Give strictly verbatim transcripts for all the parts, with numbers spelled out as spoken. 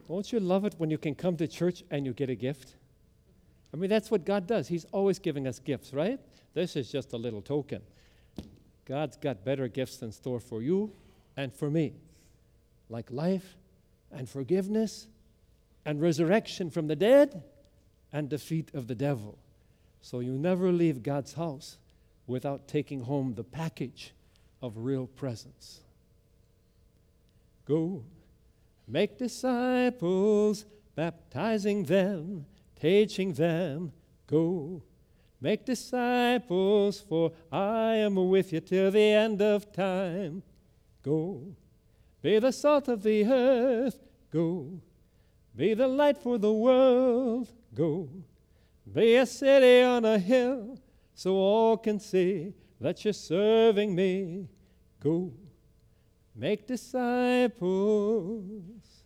Don't you love it when you can come to church and you get a gift? I mean, that's what God does. He's always giving us gifts, right? This is just a little token. God's got better gifts in store for you and for me, like life and forgiveness and resurrection from the dead and defeat of the devil. So you never leave God's house without taking home the package of real presents. Go, make disciples, baptizing them, teaching them. Go, make disciples, for I am with you till the end of time. Go, be the salt of the earth. Go, be the light for the world. Go, be a city on a hill, so all can see that you're serving me. Go, make disciples.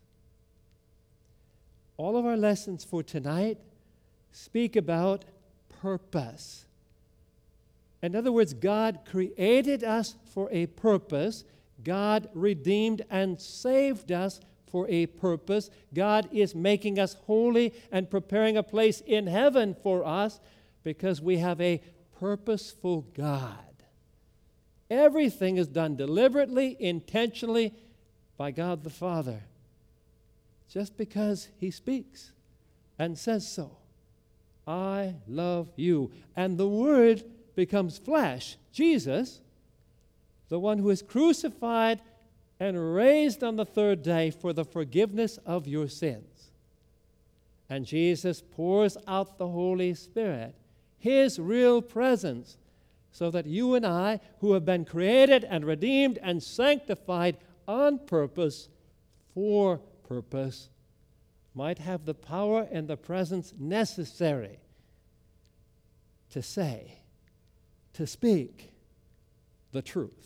All of our lessons for tonight speak about purpose. In other words, God created us for a purpose. God redeemed and saved us for a purpose. God is making us holy and preparing a place in heaven for us because we have a purposeful God. Everything is done deliberately, intentionally by God the Father, just because He speaks and says so. I love you. And the Word becomes flesh. Jesus, the one who is crucified and raised on the third day for the forgiveness of your sins. And Jesus pours out the Holy Spirit, His real presence, so that you and I, who have been created and redeemed and sanctified on purpose, for purpose, might have the power and the presence necessary to say, to speak the truth.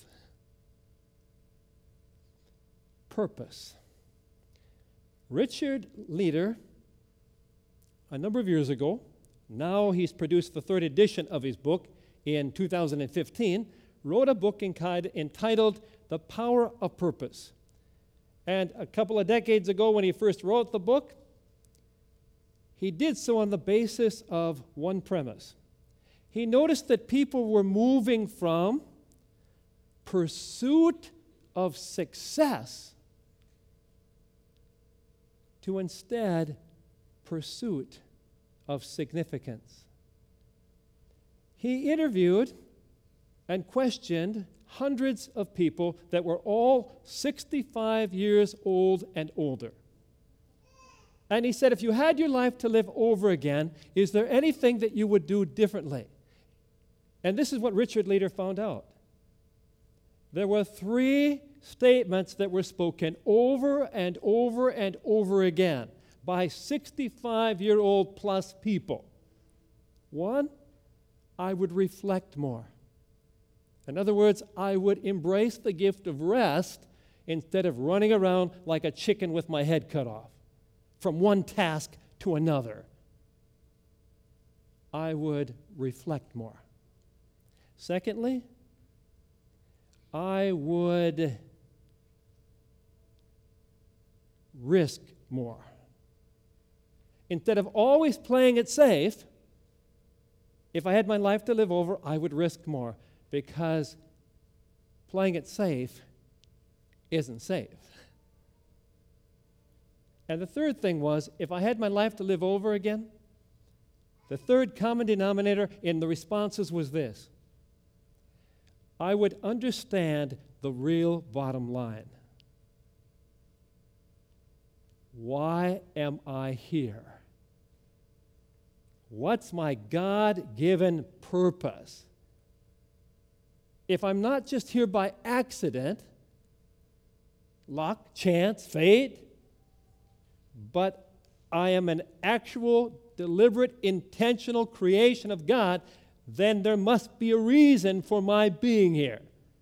Purpose. Richard Leder, a number of years ago, now he's produced the third edition of his book in two thousand fifteen, wrote a book entitled The Power of Purpose. And a couple of decades ago, when he first wrote the book, he did so on the basis of one premise. He noticed that people were moving from pursuit of success to instead pursuit of significance. He interviewed and questioned hundreds of people that were all sixty-five years old and older. And he said, if you had your life to live over again, is there anything that you would do differently? And this is what Richard Leder found out. There were three statements that were spoken over and over and over again by sixty-five-year-old plus people. One, I would reflect more. In other words, I would embrace the gift of rest instead of running around like a chicken with my head cut off from one task to another. I would reflect more. Secondly, I would risk more. Instead of always playing it safe, if I had my life to live over, I would risk more, because playing it safe isn't safe. And the third thing was, if I had my life to live over again, the third common denominator in the responses was this: I would understand the real bottom line. Why am I here? What's my God-given purpose? If I'm not just here by accident, luck, chance, fate, but I am an actual, deliberate, intentional creation of God, then there must be a reason for my being here.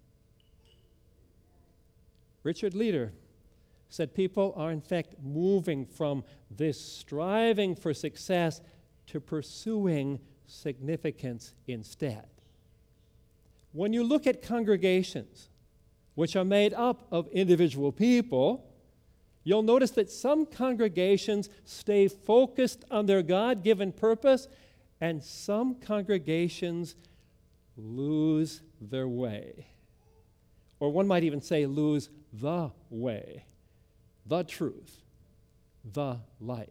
Richard Leder said people are in fact moving from this striving for success to pursuing significance instead. When you look at congregations, which are made up of individual people, You'll notice that some congregations stay focused on their God-given purpose, and some congregations lose their way. Or one might even say lose the way, the truth, the life.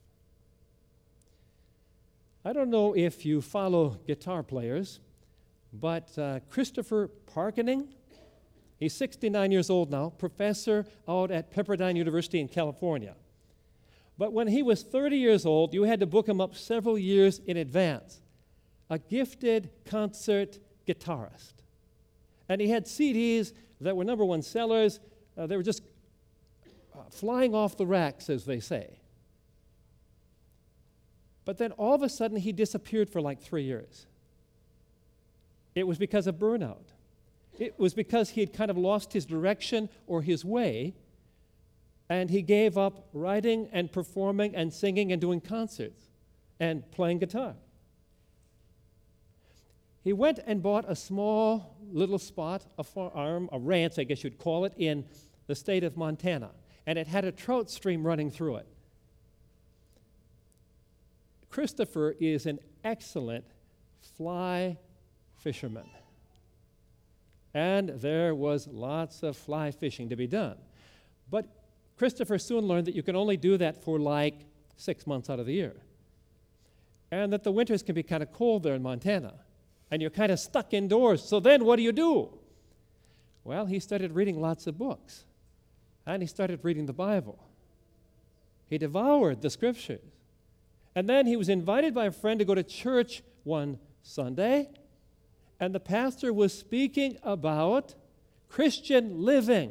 I don't know if you follow guitar players, but uh, Christopher Parkening, he's sixty-nine years old now, professor out at Pepperdine University in California. But when he was thirty years old, you had to book him up several years in advance. A gifted concert guitarist. And he had C Ds that were number one sellers. Uh, they were just uh, flying off the racks, as they say. But then all of a sudden, he disappeared for like three years. It was because of burnout. It was because he had kind of lost his direction or his way, and he gave up writing and performing and singing and doing concerts and playing guitar. He went and bought a small little spot, a farm, a ranch, I guess you'd call it, in the state of Montana, and it had a trout stream running through it. Christopher is an excellent fly fisherman. And there was lots of fly fishing to be done. But Christopher soon learned that you can only do that for like six months out of the year. And that the winters can be kind of cold there in Montana. And you're kind of stuck indoors. So then what do you do? Well, he started reading lots of books. And he started reading the Bible. He devoured the scriptures. And then he was invited by a friend to go to church one Sunday. And the pastor was speaking about Christian living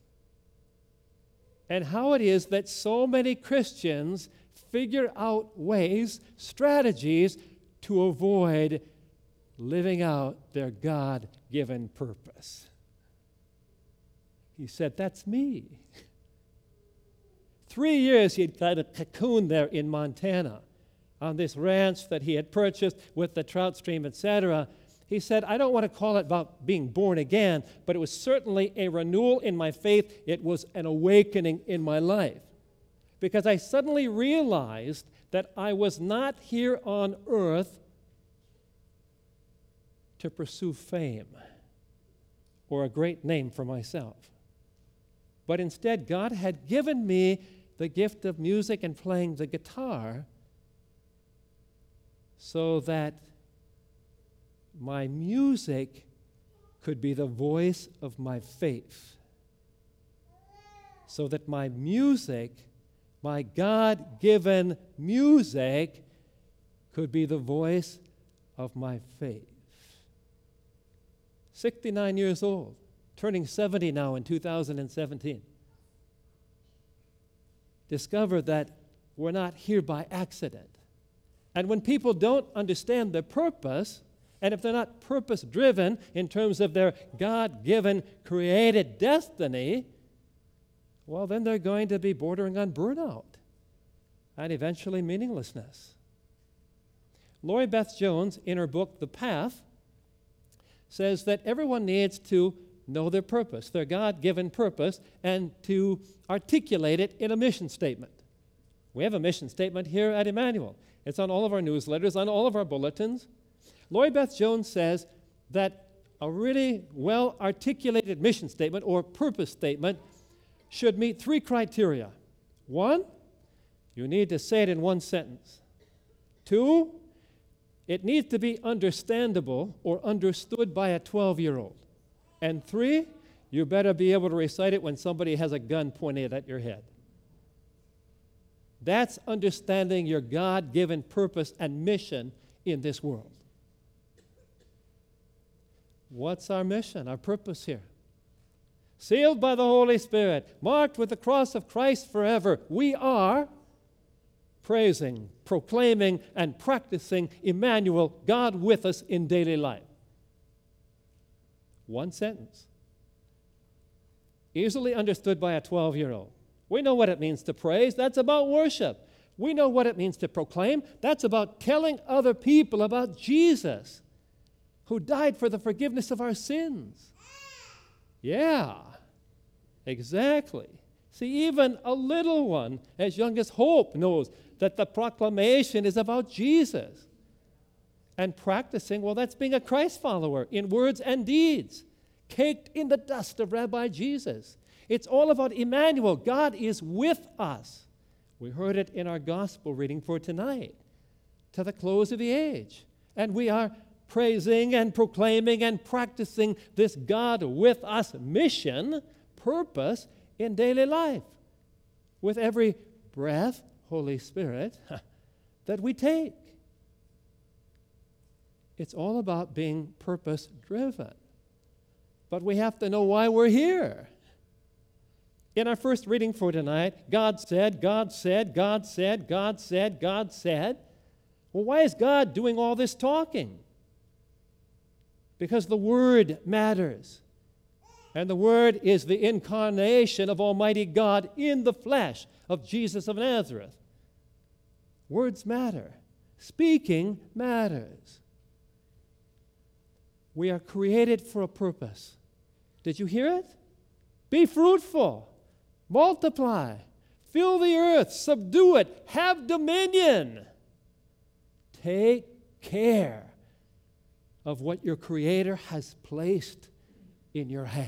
and how it is that so many Christians figure out ways, strategies to avoid living out their God-given purpose. He said, that's me. Three years he had kind of cocooned there in Montana on this ranch that he had purchased with the trout stream, et cetera. He said, I don't want to call it about being born again, but it was certainly a renewal in my faith. It was an awakening in my life. Because I suddenly realized that I was not here on earth to pursue fame or a great name for myself. But instead, God had given me the gift of music and playing the guitar so that my music could be the voice of my faith. So that my music, my God-given music, could be the voice of my faith. sixty-nine years old, turning seventy now in two thousand seventeen. Discovered that we're not here by accident. And when people don't understand their purpose, and if they're not purpose-driven in terms of their God-given created destiny, well, then they're going to be bordering on burnout and eventually meaninglessness. Lori Beth Jones, in her book, The Path, says that everyone needs to know their purpose, their God-given purpose, and to articulate it in a mission statement. We have a mission statement here at Emmanuel. It's on all of our newsletters, on all of our bulletins. Lori Beth Jones says that a really well-articulated mission statement or purpose statement should meet three criteria. One, you need to say it in one sentence. Two, it needs to be understandable or understood by a twelve-year-old. And three, you better be able to recite it when somebody has a gun pointed at your head. That's understanding your God-given purpose and mission in this world. What's our mission, our purpose here? Sealed by the Holy Spirit, marked with the cross of Christ forever, we are praising, proclaiming, and practicing Emmanuel, God with us in daily life. One sentence. Easily understood by a twelve-year-old. We know what it means to praise. That's about worship. We know what it means to proclaim. That's about telling other people about Jesus, who died for the forgiveness of our sins. Yeah, exactly. See, even a little one as young as Hope knows that the proclamation is about Jesus. And practicing, well, that's being a Christ follower in words and deeds, caked in the dust of Rabbi Jesus. It's all about Emmanuel. God is with us. We heard it in our gospel reading for tonight, to the close of the age. And we are praising and proclaiming and practicing this God with us mission, purpose in daily life. With every breath, Holy Spirit, that we take. It's all about being purpose-driven. But we have to know why we're here. In our first reading for tonight, God said, God said, God said, God said, God said. Well, why is God doing all this talking? Because the Word matters. And the Word is the incarnation of Almighty God in the flesh of Jesus of Nazareth. Words matter. Speaking matters. We are created for a purpose. Did you hear it? Be fruitful. Multiply. Fill the earth. Subdue it. Have dominion. Take care of what your Creator has placed in your hands.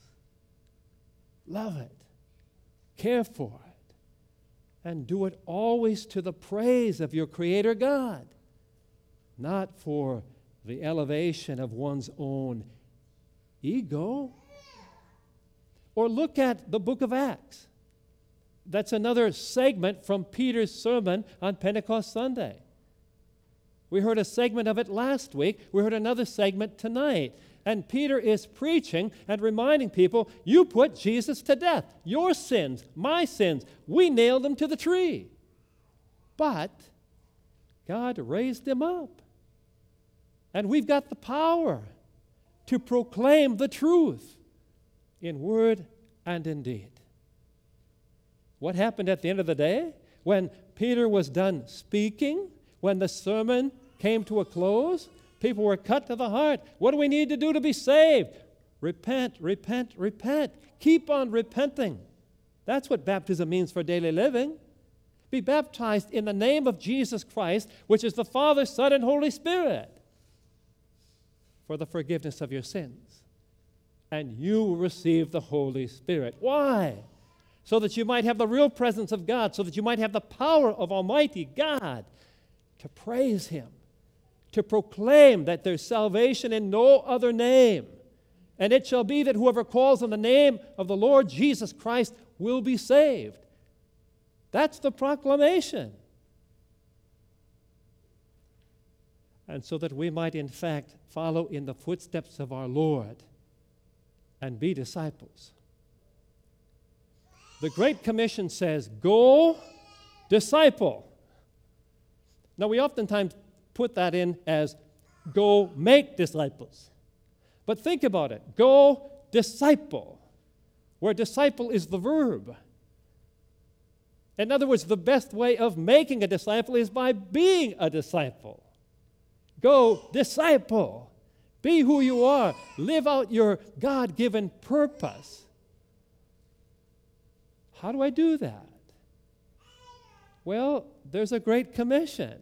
Love it. Care for it. And do it always to the praise of your Creator God, not for the elevation of one's own ego. Or look at the book of Acts. That's another segment from Peter's sermon on Pentecost Sunday. We heard a segment of it last week. We heard another segment tonight. And Peter is preaching and reminding people, you put Jesus to death. Your sins, my sins, we nailed him to the tree. But God raised him up. And we've got the power to proclaim the truth in word and in deed. What happened at the end of the day? When Peter was done speaking, when the sermon came to a close, people were cut to the heart. What do we need to do to be saved? Repent, repent, repent. Keep on repenting. That's what baptism means for daily living. Be baptized in the name of Jesus Christ, which is the Father, Son, and Holy Spirit, for the forgiveness of your sins. And you will receive the Holy Spirit. Why? So that you might have the real presence of God, so that you might have the power of Almighty God to praise Him, to proclaim that there's salvation in no other name. And it shall be that whoever calls on the name of the Lord Jesus Christ will be saved. That's the proclamation. And so that we might, in fact, follow in the footsteps of our Lord and be disciples. The Great Commission says, go, disciple. Now, we oftentimes put that in as, go make disciples. But think about it. Go, disciple, where disciple is the verb. In other words, the best way of making a disciple is by being a disciple. Go, disciple. Be who you are. Live out your God-given purpose. How do I do that? Well, there's a Great Commission.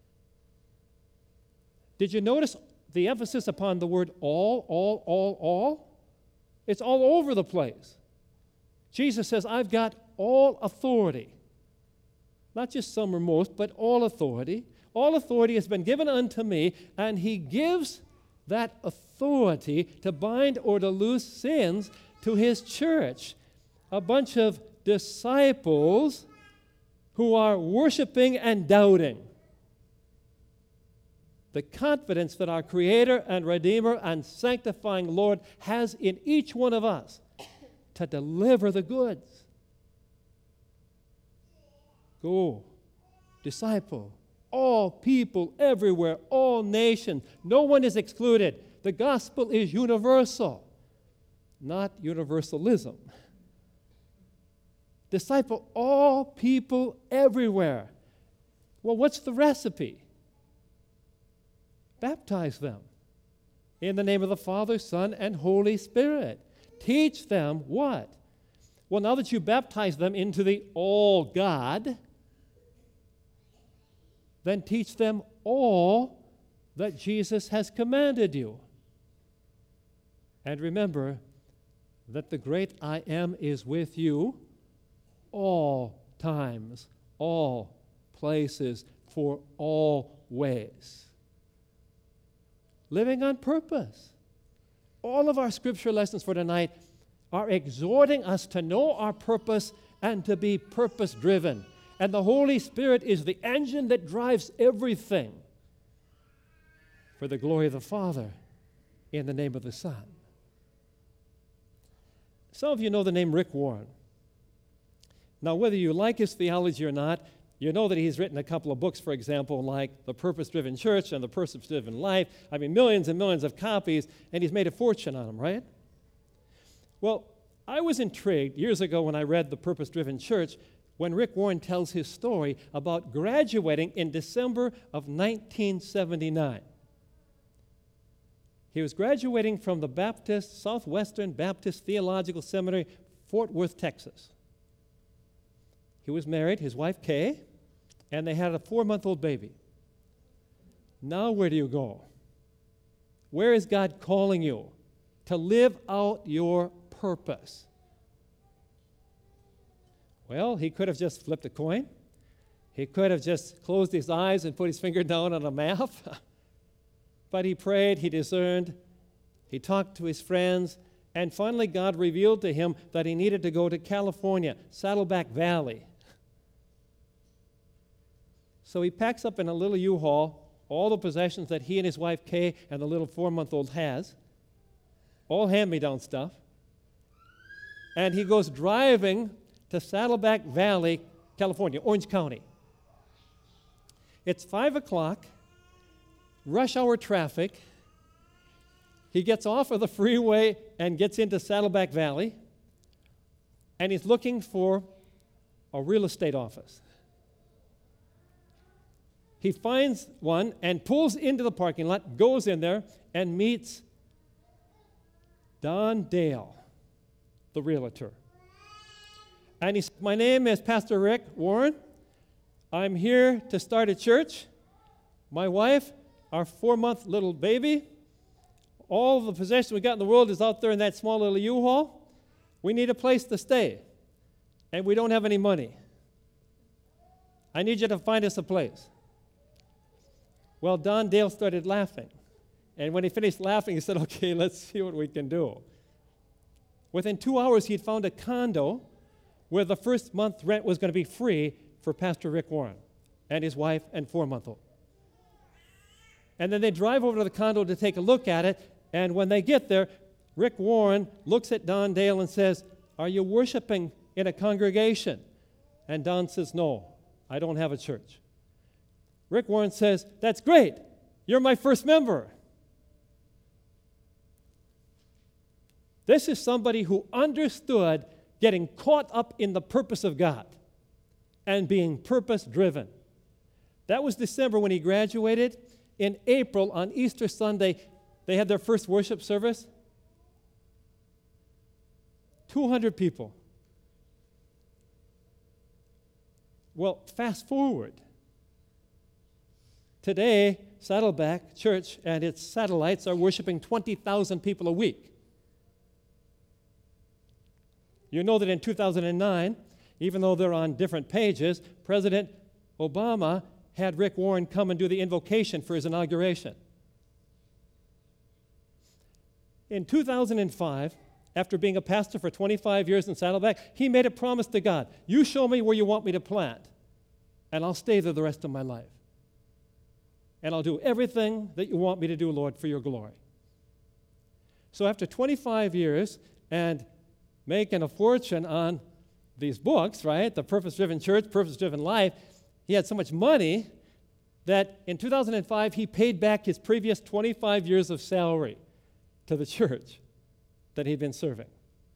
Did you notice the emphasis upon the word all, all, all, all? It's all over the place. Jesus says, I've got all authority. Not just some or most, but all authority. All authority has been given unto me, and He gives that authority to bind or to loose sins to His church. A bunch of disciples who are worshiping and doubting. The confidence that our Creator and Redeemer and sanctifying Lord has in each one of us to deliver the goods. Go, disciple, all people everywhere, all nations. No one is excluded. The gospel is universal, not universalism. Disciple all people everywhere. Well, what's the recipe? Baptize them in the name of the Father, Son, and Holy Spirit. Teach them what? Well, now that you baptize them into the all God, then teach them all that Jesus has commanded you. And remember that the great I Am is with you all times, all places, for all ways. Living on purpose. All of our scripture lessons for tonight are exhorting us to know our purpose and to be purpose-driven. And the Holy Spirit is the engine that drives everything for the glory of the Father in the name of the Son. Some of you know the name Rick Warren. Now, whether you like his theology or not, you know that he's written a couple of books, for example, like The Purpose-Driven Church and The Purpose-Driven Life. I mean, millions and millions of copies, and he's made a fortune on them, right? Well, I was intrigued years ago when I read The Purpose-Driven Church when Rick Warren tells his story about graduating in December of nineteen seventy-nine. He was graduating from the Baptist, Southwestern Baptist Theological Seminary, Fort Worth, Texas. He was married, his wife Kay, and they had a four-month-old baby. Now where do you go? Where is God calling you to live out your purpose? Well, he could have just flipped a coin. He could have just closed his eyes and put his finger down on a map. But he prayed, he discerned, he talked to his friends, and finally God revealed to him that he needed to go to California, Saddleback Valley. So he packs up in a little U-Haul all the possessions that he and his wife Kay and the little four-month-old has, all hand-me-down stuff, and he goes driving to Saddleback Valley, California, Orange County. It's five o'clock, rush hour traffic. He gets off of the freeway and gets into Saddleback Valley, and he's looking for a real estate office. He finds one and pulls into the parking lot, goes in there, and meets Don Dale, the realtor. And he said, "My name is Pastor Rick Warren. I'm here to start a church. My wife, our four-month little baby, all the possessions we got in the world is out there in that small little U-Haul. We need a place to stay, and we don't have any money. I need you to find us a place." Well, Don Dale started laughing. And when he finished laughing, he said, "Okay, let's see what we can do." Within two hours, he'd found a condo where the first month rent was going to be free for Pastor Rick Warren and his wife and four-month-old. And then they drive over to the condo to take a look at it, and when they get there, Rick Warren looks at Don Dale and says, "Are you worshiping in a congregation?" And Don says, "No, I don't have a church." Rick Warren says, "That's great. You're my first member." This is somebody who understood getting caught up in the purpose of God and being purpose-driven. That was December when he graduated. In April, on Easter Sunday, they had their first worship service. two hundred people. Well, fast forward. Today, Saddleback Church and its satellites are worshiping twenty thousand people a week. You know that in two thousand nine, even though they're on different pages, President Obama had Rick Warren come and do the invocation for his inauguration. In two thousand five, after being a pastor for twenty-five years in Saddleback, he made a promise to God: "You show me where you want me to plant, and I'll stay there the rest of my life. And I'll do everything that you want me to do, Lord, for your glory." So after twenty-five years and making a fortune on these books, right, The Purpose-Driven Church, Purpose-Driven Life, he had so much money that in two thousand five he paid back his previous twenty-five years of salary to the church that he'd been serving.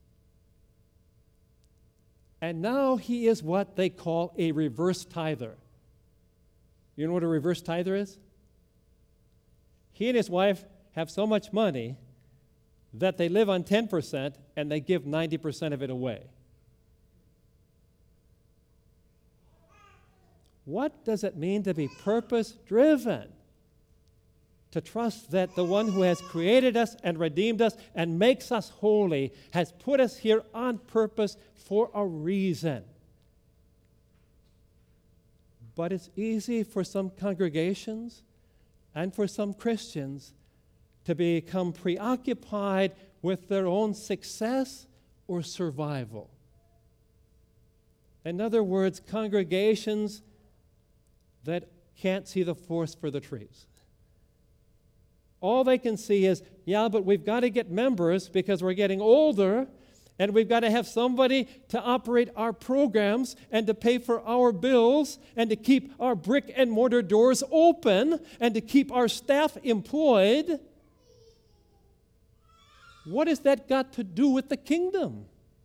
And now he is what they call a reverse tither. You know what a reverse tither is? He and his wife have so much money that they live on ten percent and they give ninety percent of it away. What does it mean to be purpose-driven? To trust that the one who has created us and redeemed us and makes us holy has put us here on purpose for a reason. But it's easy for some congregations and for some Christians to become preoccupied with their own success or survival. In other words, congregations that can't see the forest for the trees. All they can see is, yeah, but we've got to get members because we're getting older, and we've got to have somebody to operate our programs and to pay for our bills and to keep our brick and mortar doors open and to keep our staff employed. What has that got to do with the kingdom?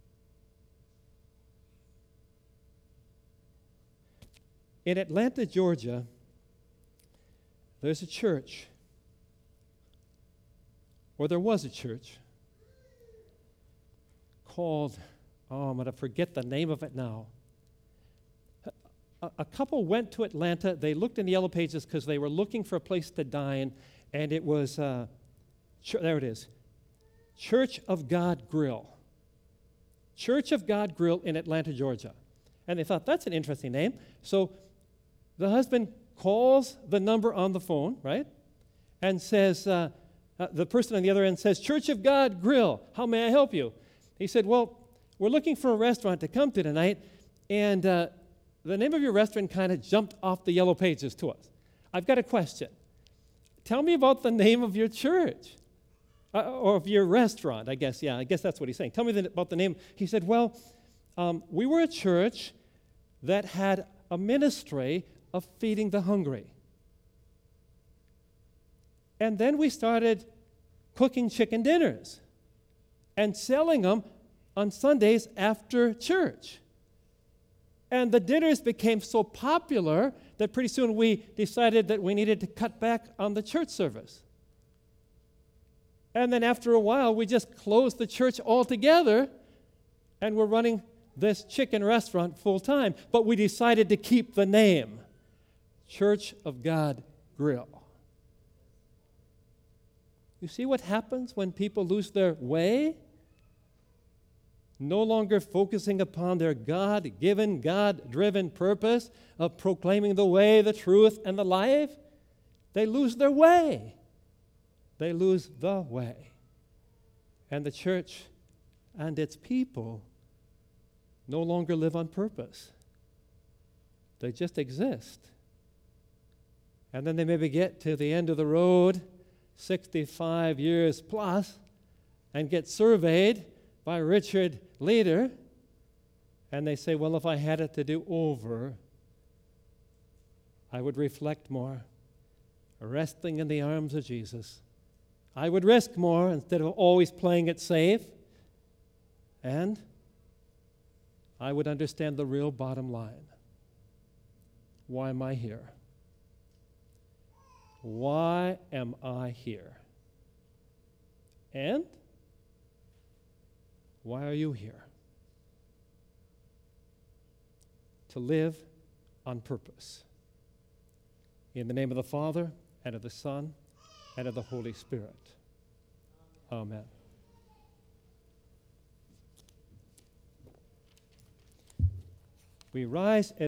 In Atlanta, Georgia, there's a church, or there was a church, called, oh, I'm going to forget the name of it now. A, a couple went to Atlanta. They looked in the Yellow Pages because they were looking for a place to dine, and it was, uh, ch- there it is, Church of God Grill. Church of God Grill in Atlanta, Georgia. And they thought, that's an interesting name. So the husband calls the number on the phone, right, and says, uh, uh, the person on the other end says, Church of God Grill, how may I help you? He said, well, we're looking for a restaurant to come to tonight, and uh, the name of your restaurant kind of jumped off the Yellow Pages to us. I've got a question. Tell me about the name of your church, uh, or of your restaurant, I guess. Yeah, I guess that's what he's saying. Tell me the, about the name. He said, well, um, we were a church that had a ministry of feeding the hungry. And then we started cooking chicken dinners and selling them on Sundays after church. And the dinners became so popular that pretty soon we decided that we needed to cut back on the church service. And then after a while, we just closed the church altogether, and we're running this chicken restaurant full time. But we decided to keep the name, Church of God Grill. You see what happens when people lose their way? No longer focusing upon their God-given, God-driven purpose of proclaiming the way, the truth, and the life. They lose their way. They lose the way. And the church and its people no longer live on purpose. They just exist. And then they maybe get to the end of the road, sixty-five years plus, and get surveyed by Richard Leader, and they say, well, if I had it to do over, I would reflect more, resting in the arms of Jesus. I would risk more instead of always playing it safe, and I would understand the real bottom line. Why am I here? Why am I here? And why are you here? To live on purpose. In the name of the Father, and of the Son, and of the Holy Spirit. Amen. We rise